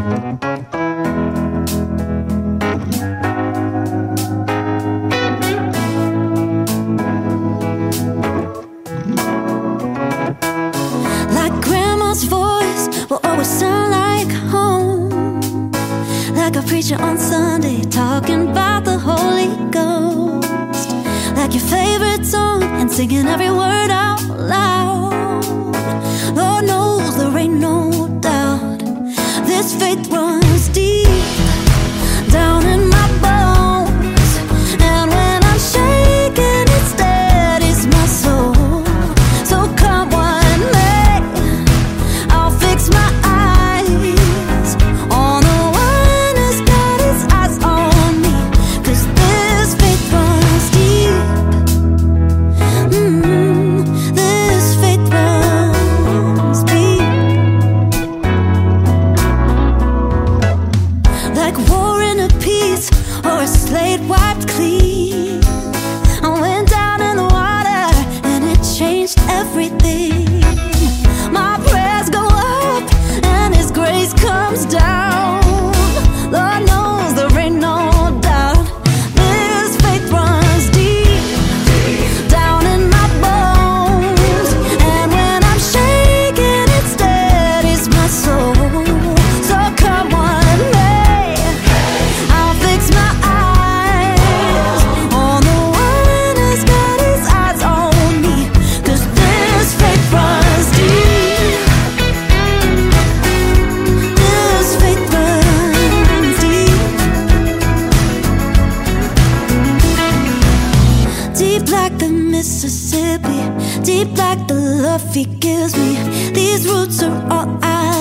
Like grandma's voice will always sound like home, like a preacher on Sunday talking about the Holy Ghost, like your favorite song and singing every word out loud. Lord knows there ain't no doubt this faith runs deep down in my bones, and when I'm shaking it steadies my soul. So come one May, I'll fix my eyes on the one who's got his eyes on me, 'cause this faith runs deep. This faith runs deep. Like war and a peace, or a slate wiped clean. I went down in the water and it changed everything. My prayers go up and His grace comes down. Lord knows there ain't no doubt this faith runs deep down in my bones, and when I'm shaking it steadies my soul. So come one May, I'll fix my eyes on the one who's got his eyes on me, 'cause this faith runs deep. This faith runs deep. Deep like the Mississippi, deep like the love He gives me. These roots are all I